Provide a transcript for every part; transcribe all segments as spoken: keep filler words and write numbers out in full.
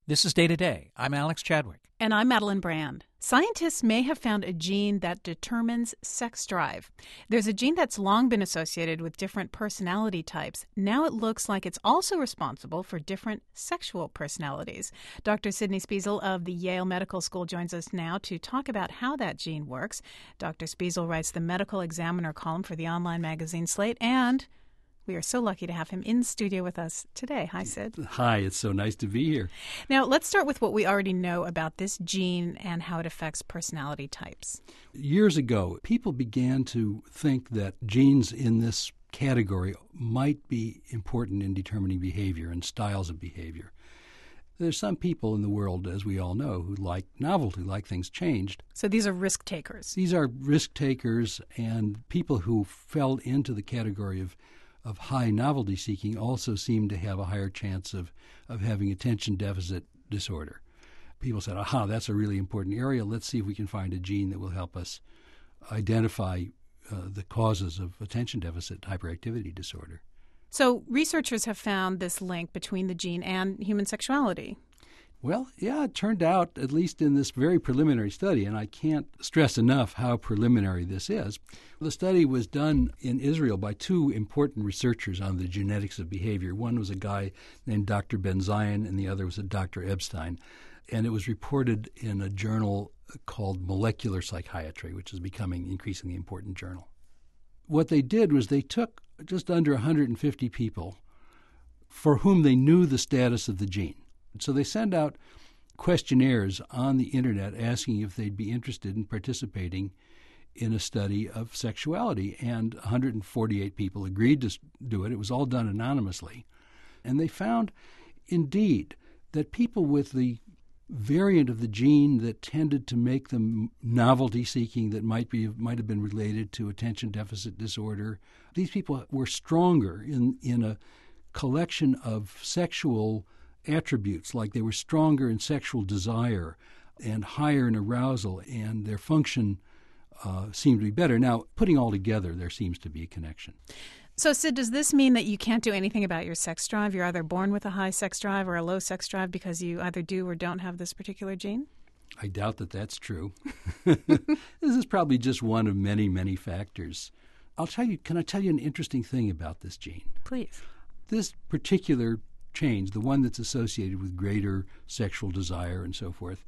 This is Day to Day. I'm Alex Chadwick. And I'm Madeline Brand. Scientists may have found a gene that determines sex drive. There's a gene that's long been associated with different personality types. Now it looks like it's also responsible for different sexual personalities. Doctor Sidney Spiesel of the Yale Medical School joins us now to talk about how that gene works. Doctor Spiesel writes the Medical Examiner column for the online magazine Slate, and we are so lucky to have him in studio with us today. Hi, Sid. Hi, it's so nice to be here. Now, let's start with what we already know about this gene and how it affects personality types. Years ago, people began to think that genes in this category might be important in determining behavior and styles of behavior. There's some people in the world, as we all know, who like novelty, like things changed. So these are risk takers. These are risk takers, and people who fell into the category of of high novelty seeking also seem to have a higher chance of, of having attention deficit disorder. People said, aha, that's a really important area. Let's see if we can find a gene that will help us identify uh, the causes of attention deficit hyperactivity disorder. So researchers have found this link between the gene and human sexuality. Well, yeah, it turned out, at least in this very preliminary study, and I can't stress enough how preliminary this is. The study was done in Israel by two important researchers on the genetics of behavior. One was a guy named Doctor Ben Zion, and the other was a Doctor Epstein. And it was reported in a journal called Molecular Psychiatry, which is becoming an increasingly important journal. What they did was they took just under one hundred fifty people for whom they knew the status of the gene. So they send out questionnaires on the Internet asking if they'd be interested in participating in a study of sexuality, and one hundred forty-eight people agreed to do it. It was all done anonymously. And they found, indeed, that people with the variant of the gene that tended to make them novelty-seeking, that might be might have been related to attention deficit disorder, these people were stronger in, in a collection of sexual attributes, like they were stronger in sexual desire and higher in arousal, and their function uh, seemed to be better. Now, putting all together, there seems to be a connection. So, Sid, does this mean that you can't do anything about your sex drive? You're either born with a high sex drive or a low sex drive because you either do or don't have this particular gene? I doubt that that's true. This is probably just one of many, many factors. I'll tell you, can I tell you an interesting thing about this gene? Please. This particular change, the one that's associated with greater sexual desire and so forth,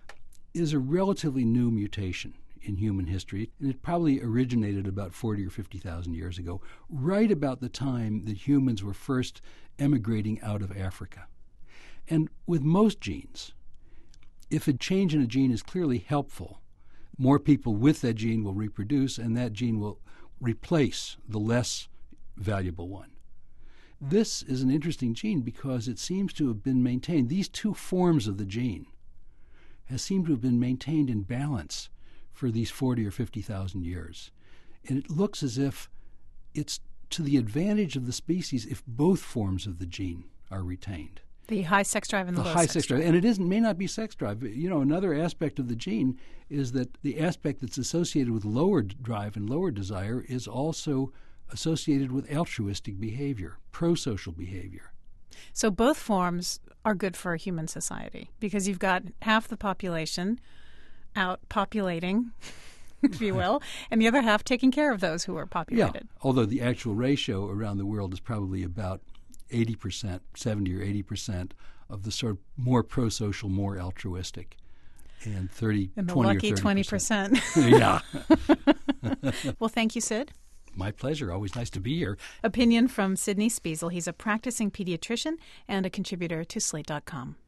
is a relatively new mutation in human history, and it probably originated about forty or fifty thousand years ago, right about the time that humans were first emigrating out of Africa. And with most genes, if a change in a gene is clearly helpful, more people with that gene will reproduce, and that gene will replace the less valuable one. This is an interesting gene because it seems to have been maintained. These two forms of the gene have seemed to have been maintained in balance for these forty or fifty thousand years. And it looks as if it's to the advantage of the species if both forms of the gene are retained. The high sex drive and the, the low high sex, sex drive. drive. And it isn't, may not be sex drive. You know, another aspect of the gene is that the aspect that's associated with lower drive and lower desire is also associated with altruistic behavior, pro-social behavior. So both forms are good for a human society because you've got half the population out populating, if you will, and the other half taking care of those who are populated. Yeah, although the actual ratio around the world is probably about eighty percent, seventy or eighty percent of the sort of more pro-social, more altruistic, and thirty, and the twenty lucky or thirty percent. twenty percent. Yeah. Well, thank you, Sid. My pleasure. Always nice to be here. Opinion from Sidney Spiesel. He's a practicing pediatrician and a contributor to Slate dot com.